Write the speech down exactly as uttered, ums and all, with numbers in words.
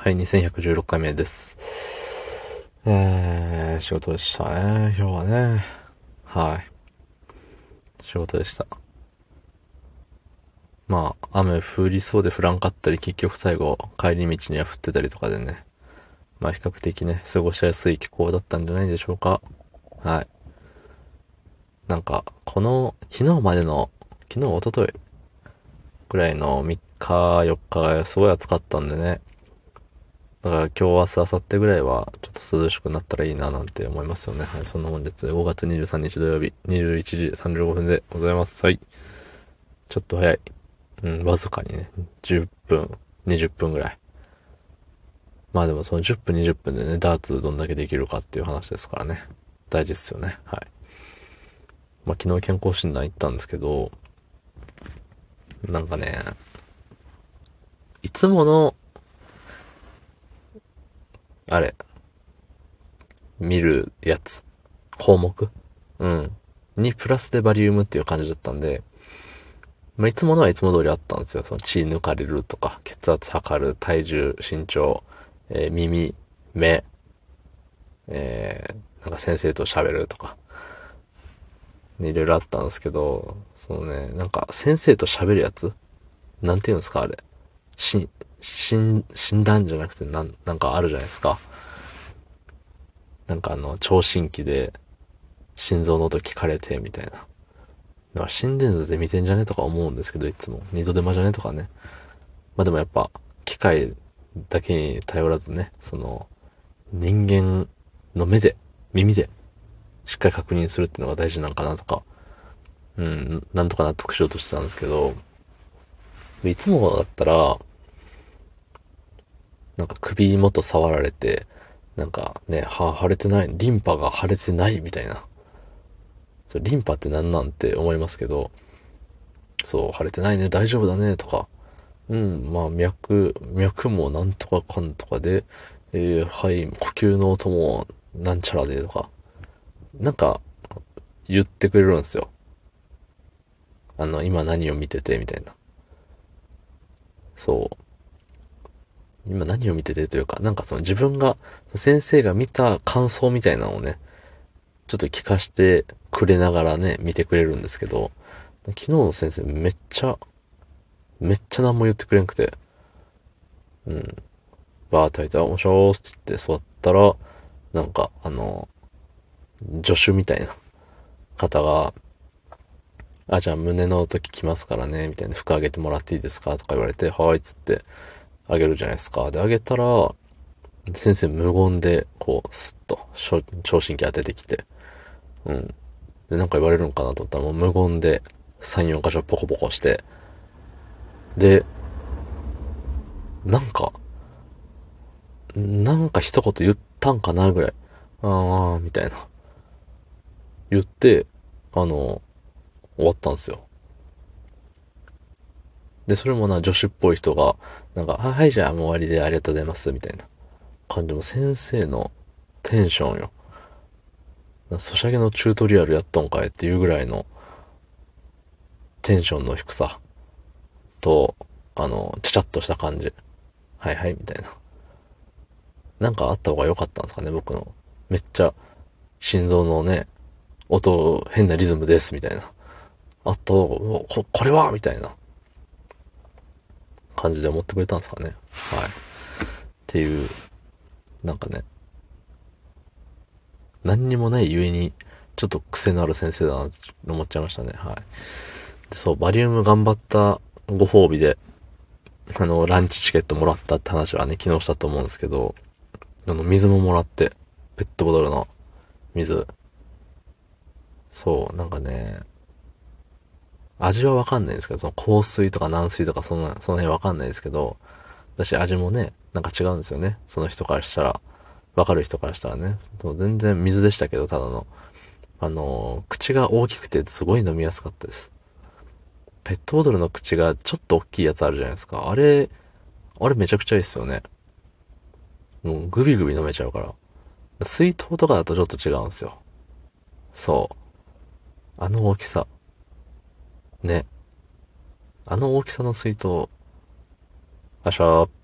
はい、にせんひゃくじゅうろっかいめです。えー、仕事でしたね、今日はね。はい。仕事でした。まあ、雨降りそうで降らんかったり、結局最後、帰り道には降ってたりとかでね。まあ、比較的ね、過ごしやすい気候だったんじゃないでしょうか。はい。なんか、この、昨日までの、昨日、一昨日くらいのみっか、よっかがすごい暑かったんでね。だから今日、明日、明後日ぐらいはちょっと涼しくなったらいいななんて思いますよね。はい。そんな本日ごがつにじゅうさんにち土曜日にじゅういちじさんじゅうごふんでございます。はい。ちょっと早い。うん、わずかにね。じゅっぷん、にじゅっぷんぐらい。まあでもそのじゅっぷん、にじゅっぷんでね、ダーツどんだけできるかっていう話ですからね。大事っすよね。はい。まあ昨日健康診断行ったんですけど、なんかね、いつもの、あれ、見るやつ、項目うん。にプラスでバリウムっていう感じだったんで、まあ、いつものはいつも通りあったんですよ。その血抜かれるとか、血圧測る、体重、身長、えー耳、目、えー、なんか先生と喋るとか、ね、いろいろあったんですけど、そのね、なんか先生と喋るやつなんていうんですかあれ。し、しん、診断じゃなくてなん、なんかあるじゃないですか。なんかあの、聴診器で心臓の音聞かれてみたいな。だから心電図で見てんじゃねとか思うんですけど、いつも。二度手間じゃねとかね。まあでもやっぱ、機械だけに頼らずね、その、人間の目で、耳で、しっかり確認するっていうのが大事なんかなとか、うん、なんとか納得しようとしてたんですけど、いつもだったら、なんか首元触られて、なんかね、は、腫れてない、リンパが腫れてないみたいな。それリンパって何なんて思いますけど、そう、腫れてないね、大丈夫だね、とか、うん、まあ、脈、脈もなんとかかんとかで、えー、はい、呼吸の音もなんちゃらでとか、なんか言ってくれるんですよ。あの、今何を見てて、みたいな。そう。今何を見ててというか、なんかその自分が、先生が見た感想みたいなのをね、ちょっと聞かしてくれながらね、見てくれるんですけど、昨日の先生めっちゃ、めっちゃ何も言ってくれんくて、うん。バーって入って、あ、もしょーすって言って座ったら、なんか、あの、助手みたいな方が、あ、じゃあ胸の音聞きますからね、みたいな、服上げてもらっていいですかとか言われて、はーいっつって、あげるじゃないですか。で、あげたら、先生無言で、こう、スッと、聴診器当ててきて、うん。で、なんか言われるのかなと思ったら、もう無言で、さん、よん箇所ポコポコして、で、なんか、なんか一言言ったんかなぐらい、あー、みたいな。言って、あの、終わったんですよ。で、それもな、助手っぽい人が、なんか、はい、はい、じゃあもう終わりでありがとうございます、みたいな感じも先生のテンションよ。ソシャゲのチュートリアルやっとんかいっていうぐらいのテンションの低さと、あの、ちゃちゃっとした感じ。はいはい、みたいな。なんかあった方が良かったんですかね、僕の。めっちゃ、心臓のね、音、変なリズムです、みたいな。あった方が、こ、これはみたいな感じで思ってくれたんですかね。はい。っていう、なんかね、何にもないゆえに、ちょっと癖のある先生だなって思っちゃいましたね。はい。でそう、バリウム頑張ったご褒美で、あの、ランチチケットもらったって話はね、昨日したと思うんですけど、あの、水ももらって、ペットボトルの水。そう、なんかね、味はわかんないんですけど、その香水とか軟水とかそんな、その辺わかんないですけど、私味もね、なんか違うんですよね。その人からしたら、わかる人からしたらね。全然水でしたけど、ただの。あのー、口が大きくてすごい飲みやすかったです。ペットボトルの口がちょっと大きいやつあるじゃないですか。あれ、あれめちゃくちゃいいっすよね。もうグビグビ飲めちゃうから。水筒とかだとちょっと違うんですよ。そう。あの大きさ。ね。あの大きさの水筒、あしゃー。